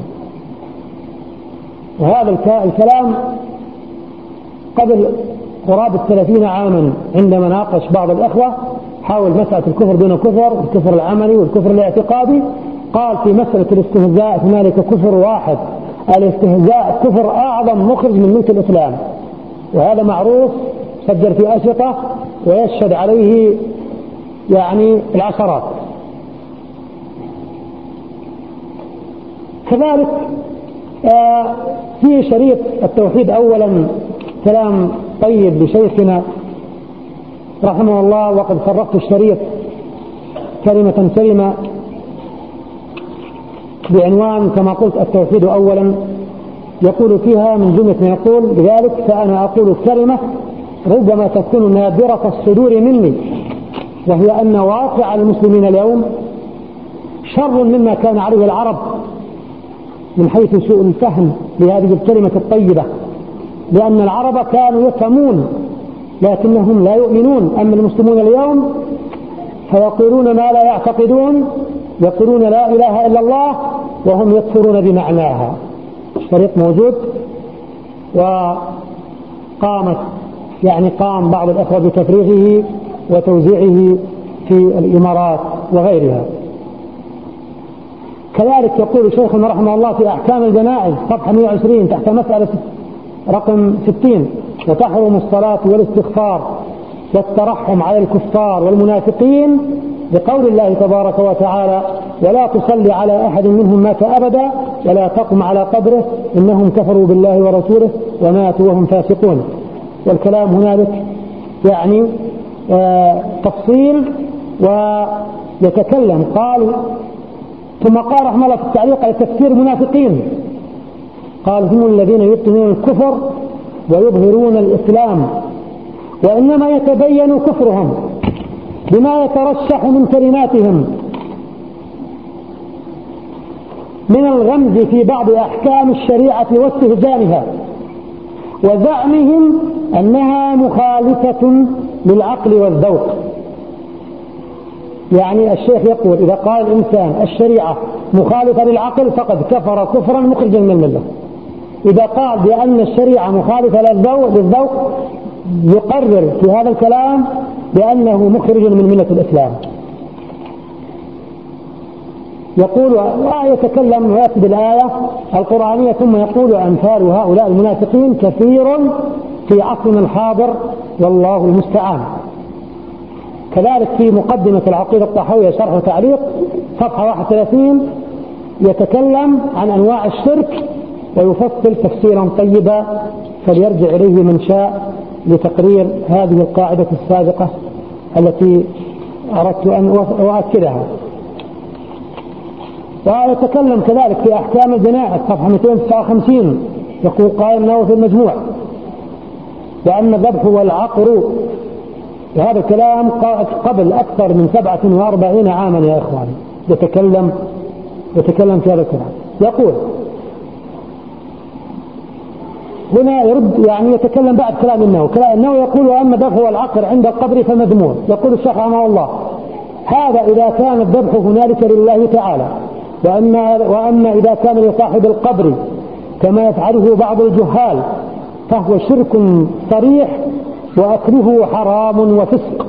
وهذا الكلام قبل قرابة ثلاثين عاما عندما ناقش بعض الأخوة حاول مسألة الكفر دون كفر، الكفر العملي والكفر الاعتقادي، قال في مسألة الاستهزاء هنالك كفر واحد، الاستهزاء كفر أعظم مخرج من ملك الإسلام، وهذا معروف سجل في أشرطة ويشهد عليه يعني العشرات. كذلك آه في شريط التوحيد أولا كلام طيب لشيخنا رحمه الله، وقد فرقت الشريط كلمة كلمة بعنوان كما قلت التوحيد أولا، يقول فيها من جملة ما يقول بذلك فأنا أقول كلمة ربما تكون نادرة الصدور مني، وهي أن واقع المسلمين اليوم شر مما كان عليه العرب من حيث سوء الفهم لهذه الكلمة الطيبة، لأن العرب كانوا يفهمون لكنهم لا يؤمنون. أما المسلمون اليوم فيقولون ما لا يعتقدون، يقولون لا إله إلا الله وهم يكفرون بمعناها. الشريط موجود، وقامت يعني قام بعض الأخوة بتفريغه وتوزيعه في الإمارات وغيرها. كذلك يقول شيخنا رحمه الله في أحكام الجنائز صفحة مئة وعشرين تحت مسألة رقم ستين وتحرم الصلاة والاستغفار والترحم على الكفار والمنافقين بقول الله تبارك وتعالى ولا تصلي على أحد منهم مات أبدا ولا تقم على قبره إنهم كفروا بالله ورسوله وماتوا وهم فاسقون. والكلام هنالك يعني آه تفصيل ويتكلم. قال ثم قال رحمه الله في التعليق على تفسير المنافقين قال هم الذين يبطنون الكفر ويظهرون الإسلام وإنما يتبين كفرهم بما يترشح من كلماتهم من الغمز في بعض أحكام الشريعة واستهجانها وزعمهم أنها مخالفة للعقل والذوق. يعني الشيخ يقول إذا قال الإنسان الشريعة مخالفة للعقل فقد كفر كفرا مخرجا من الملة. إذا قال بأن الشريعة مخالفة للذوق يقرر في هذا الكلام بأنه مخرج من ملة الإسلام. يقول ويتكلم ويأتي بالآية القرآنية ثم يقول أمثال هؤلاء المنافقين كثير في عصرنا الحاضر والله المستعان. كذلك في مقدمة العقيدة الطحاوية شرح وتعليق صفحة واحد وثلاثين يتكلم عن أنواع الشرك ويفصل تفسيرا طيبا فليرجع إليه من شاء لتقرير هذه القاعدة السابقة التي أردت أن أؤكدها. ويتكلم كذلك في أحكام الجنائز صفحة مئتين وتسعة وخمسين يقول قائل أنه في المجموع وأن الذبح والعقر. وهذا الكلام قبل أكثر من سبعة وأربعين عاما يا إخواني يتكلم يتكلم في هذا الكلام. يقول هنا يرد يعني يتكلم بعد كلام النووي كلام النووي يقول وأما الذبح والعقر عند القبر فمذموم. يقول الشيخ رحمه الله هذا إذا كان الذبح هنالك لله تعالى، وأما, وأما إذا كان لصاحب القبر كما يفعله بعض الجهال فهو شرك صريح وأكله حرام وفسق.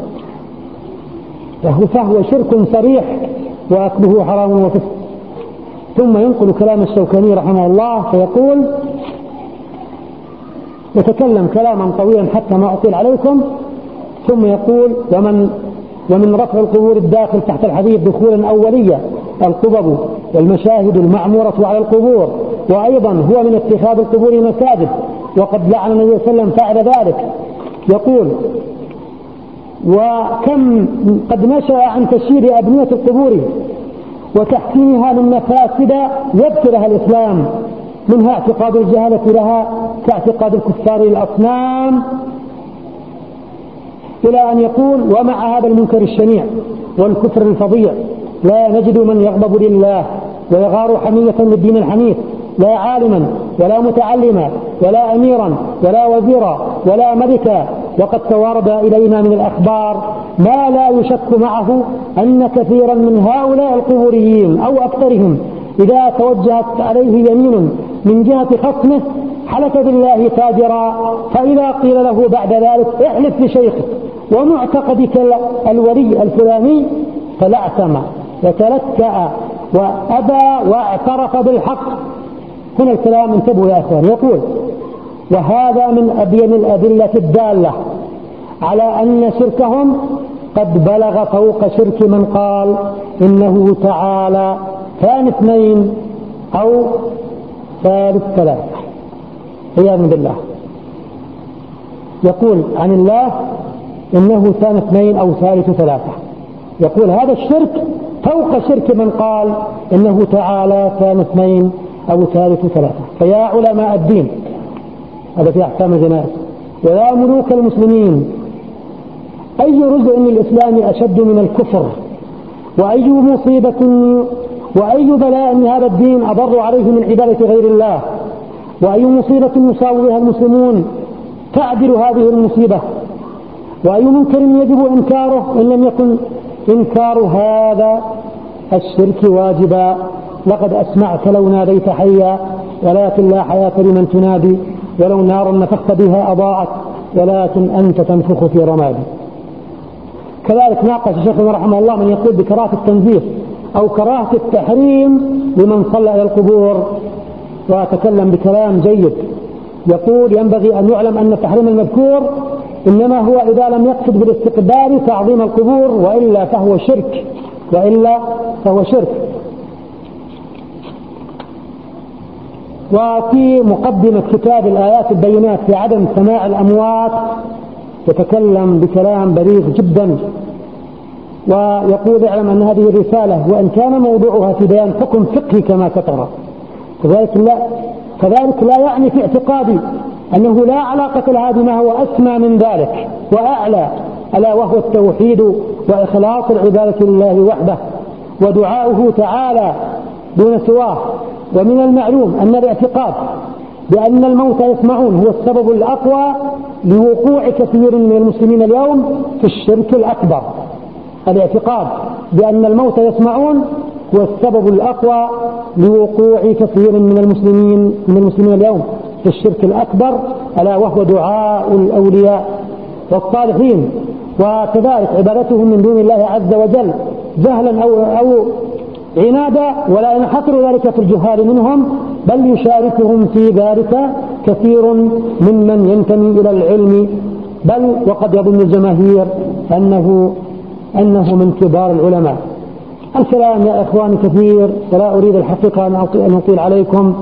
فهو شرك صريح وأكله حرام وفسق. ثم ينقل كلام الشوكاني رحمه الله فيقول يتكلم كلاما طويلا حتى ما أطيل عليكم ثم يقول ومن ومن رفع القبور الداخل تحت الحديث دخولا أوليا القبب والمشاهد المعمورة على القبور، وأيضا هو من اتخاذ القبور مساجد وقد لعن النبي صلى الله عليه وسلم فعل ذلك. يقول وكم قد نشأ عن تشييد أبنية القبور وتحكيمها من مفاسد يذكرها الإسلام، منها اعتقاد الجهلة لها كاعتقاد الكفار للأصنام، إلى أن يقول: ومع هذا المنكر الشنيع والكفر الفظيع لا نجد من يغضب لله ويغار حمية للدين الحنيف، لا عالما ولا متعلما ولا أميرا ولا وزيرا ولا ملكا، وقد توارد إلينا من الأخبار ما لا يشك معه أن كثيرا من هؤلاء القبوريين أو أكثرهم إذا توجهت عليه يمين من جهة خصمه حلف بالله فاجرا، فإذا قيل له بعد ذلك احلف بشيخك ومعتقدك الولي الفلاني فلعثم وتلكأ وأبى واعترف بالحق. هنا الكلام انتبهوا يا أخوان. يقول: وهذا من أبين الأدلة الدالة على أن شركهم قد بلغ فوق شرك من قال إنه تعالى ثاني اثنين أو ثالث ثلاثة، عياذا بالله. يقول عن الله إنه ثاني اثنين أو ثالث ثلاثة، يقول هذا الشرك فوق شرك من قال إنه تعالى ثاني اثنين أو ثالث ثلاثة. فيا علماء الدين، هذا في أحكام الجنائز، ويا ملوك المسلمين، أي رزء من الإسلام أشد من الكفر؟ وأي مصيبة وأي بلاء من هذا الدين أضر عليه من عبادة غير الله؟ وأي مصيبة يصاب بها المسلمون تعدل هذه المصيبة؟ وأي منكر يجب إنكاره إن لم يكن إنكار هذا الشرك واجبا؟ لقد أسمعت لو ناديت حيا ولكن لا حياة لمن تنادي، ولو نارا نفخت بها أضاءت ولكن أنت تنفخ في رمادي. كذلك ناقش شيخنا رحمه الله من يقول بكراهة التنزيه أو كراهة التحريم لمن صلى إلى القبور، وتكلم بكلام جيد. يقول: ينبغي أن يعلم أن التحريم المذكور إنما هو إذا لم يقصد بالاستقبال تعظيم القبور، وإلا فهو شرك، وإلا فهو شرك. وفي مقدمة كتاب الآيات البينات في عدم سماع الأموات يتكلم بكلام بليغ جدا، ويقول: اعلم أن هذه الرسالة وإن كان موضوعها في بيان حكم فقهي كما كتر، كذلك لا, كذلك لا يعني في اعتقادي أنه لا علاقة لها بما هو أسمى من ذلك وأعلى، ألا وهو التوحيد وإخلاص العبادة لله وحده ودعاؤه تعالى دون سواه. ومن المعلوم أن الاعتقاد بأن الموت يسمعون هو السبب الأقوى لوقوع كثير من المسلمين اليوم في الشرك الأكبر. الاعتقاد بأن الموت يسمعون هو السبب الأقوى لوقوع كثير من المسلمين من المسلمين اليوم في الشرك الأكبر، ألا وهو دعاء الأولياء والصالحين، وكذلك عبادتهم من دون الله عز وجل جهلا أو, أو عنادا. ولا ينحصر ذلك في الجهال منهم، بل يشاركهم في ذلك كثير ممن ينتمي إلى العلم، بل وقد يظن الجماهير أنه أنه من كبار العلماء. الكلام يا إخواني كثير، ولا أريد الحقيقة أن أطيل عليكم،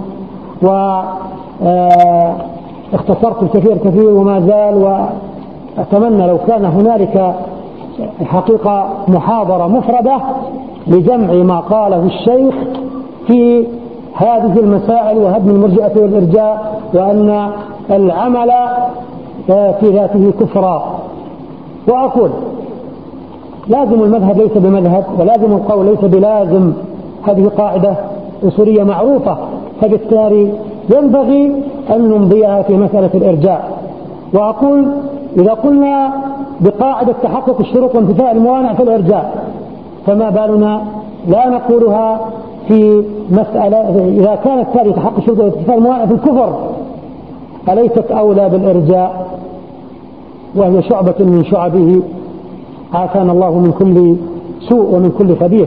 واختصرت الكثير كثير وما زال. وأتمنى لو كان هنالك الحقيقة محاضرة مفردة لجمع ما قاله الشيخ في هذه المسائل وهدم المرجئة والإرجاء، وأن العمل في ذاته كفرا. وأقول: لازم المذهب ليس بمذهب، ولازم القول ليس بلازم، هذه قاعدة أصولية معروفة، فبالتالي ينبغي أن نمضيها في مسألة الإرجاء. وأقول: إذا قلنا بقاعدة تحقق الشروط وانتفاء الموانع في الإرجاء، فما بالنا لا نقولها في مسألة إذا كانت هذه تحقق الشروط وانتفاء الموانع في الكفر؟ أليست أولى بالإرجاء وهي شعبة من شعبه؟ عافانا الله من كل سوء ومن كل خبيث.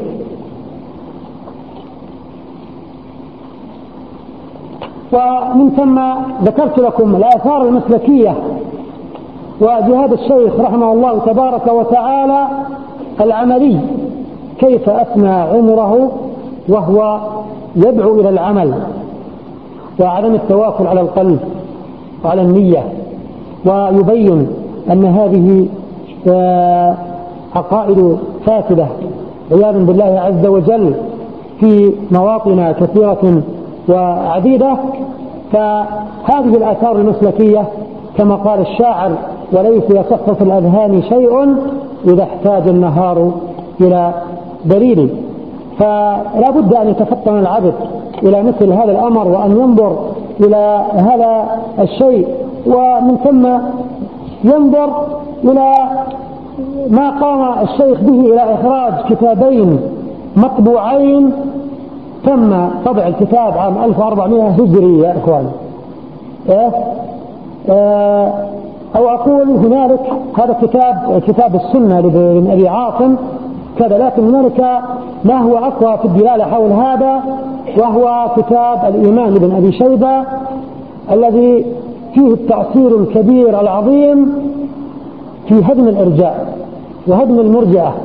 ومن ثم ذكرت لكم الآثار المسلكية وجهاد الشيخ رحمه الله تبارك وتعالى العملي، كيف أثنى عمره وهو يدعو إلى العمل وعدم التواكل على القلب وعلى النية، ويبين أن هذه عقائد فاسدة عياذا بالله عز وجل في مواطن كثيرة وعديدة. فهذه الآثار المسلكية كما قال الشاعر: وليس يصح في الأذهان شيء إذا احتاج النهار إلى دليل. فلا بد أن يتفطن العبد إلى مثل هذا الأمر وأن ينظر إلى هذا الشيء، ومن ثم ينظر إلى ما قام الشيخ به إلى إخراج كتابين مطبوعين. تم طبع الكتاب عام ألف وأربعمائة هجري يا إخوان. إيه؟ آه أو أقول هنالك هذا كتاب كتاب السنة لابن أبي عاصم كذا، لكن هنالك ما هو أقوى في الدلالة حول هذا، وهو كتاب الإيمان لابن أبي شيبة الذي فيه التأثير الكبير العظيم في هدم الإرجاء وهدم المرجئة.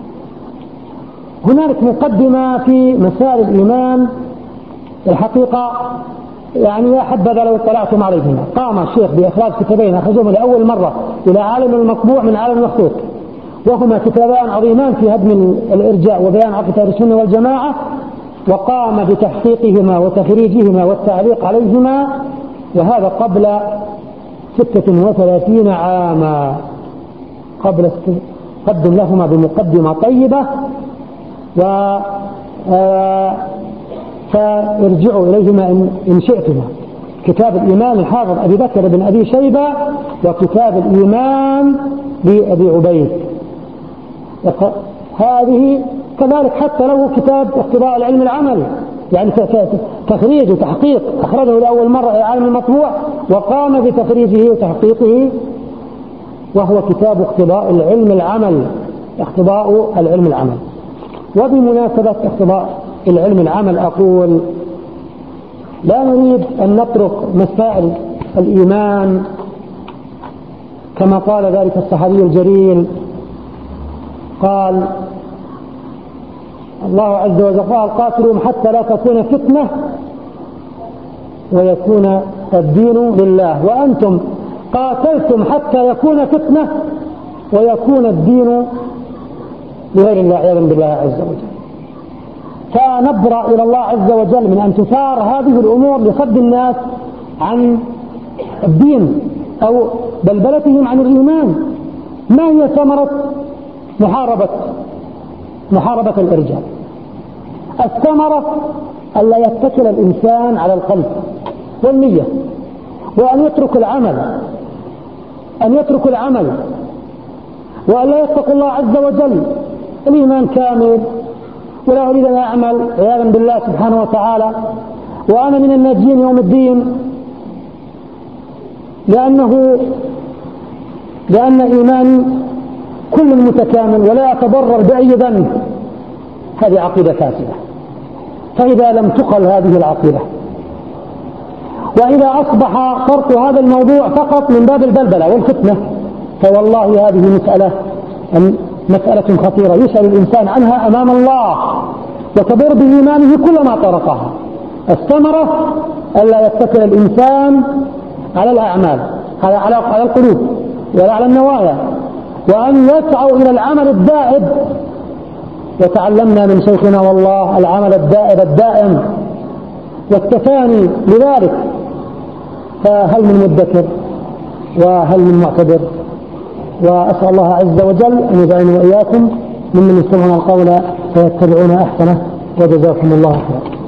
هنالك مقدمة في مسائل الإيمان الحقيقة يعني يا حبذا لو اطلعتم عليهما. قام الشيخ بإخراج كتابين أخرجهما لأول مرة إلى عالم المطبوع من عالم المخطوط، وهما كتابان عظيمان في هدم الإرجاء وبيان عقيدة أهل السنة والجماعة، وقام بتحقيقهما وتخريجهما والتعليق عليهما، وهذا قبل ستة وثلاثين عاما، قبل قدم لهما بمقدمة طيبة. و فارجعوا إليهما إن شئتما: كتاب الإيمان الحافظ أبي بكر بن أبي شيبة، وكتاب الإيمان لأبي عبيد. هذه كذلك حتى له كتاب اقتضاء العلم العمل، يعني تخريج وتحقيق، أخرجه لأول مرة إلى عالم المطبوع وقام بتخريجه وتحقيقه، وهو كتاب اقتضاء العلم العمل، اقتضاء العلم العمل. وبمناسبة اقتضاء العلم العمل أقول: لا نريد أن نترك مسائل الإيمان كما قال ذلك الصحابي الجليل، قال الله عز وجل: قال قاتلهم حتى لا تكون فتنة ويكون الدين لله، وأنتم قاتلتم حتى يكون فتنة ويكون الدين لغير الله عياذا بالله عز وجل. فنبرأ إلى الله عز وجل من أن تثار هذه الأمور لصد الناس عن الدين أو بلبلتهم عن الإيمان. ما هي ثمرة محاربة محاربة الإرجاء؟ الثمرة ألا يتكل الإنسان على القلب والنية، وأن يترك العمل أن يترك العمل وأن لا يتقوا الله عز وجل. الإيمان كامل ولا أريد أن أعمل عياذا بالله سبحانه وتعالى وأنا من الناجين يوم الدين، لأنه لأن إيماني كل متكامل ولا أتضرر بأي ذنب. هذه عقيدة فاسدة. فإذا لم تقل هذه العقيدة، وإذا أصبح طرق هذا الموضوع فقط من باب البلبلة والفتنة، فوالله هذه مسألة مسألة خطيرة يسأل الإنسان عنها أمام الله وتضر بإيمانه كلما طرقها. الثمرة ألا يتكل الإنسان على الأعمال، على على القلوب ولا على النوايا، وأن يسعوا إلى العمل الدائب. وتعلمنا من شيخنا والله العمل الدائب الدائم والتفاني لذلك. فهل من مدكر وهل من معتبر؟ وأسأل الله عز وجل أن يجعلني وإياكم ممن يستمعون القول فيتبعون أحسنه، وجزاكم الله خيرا.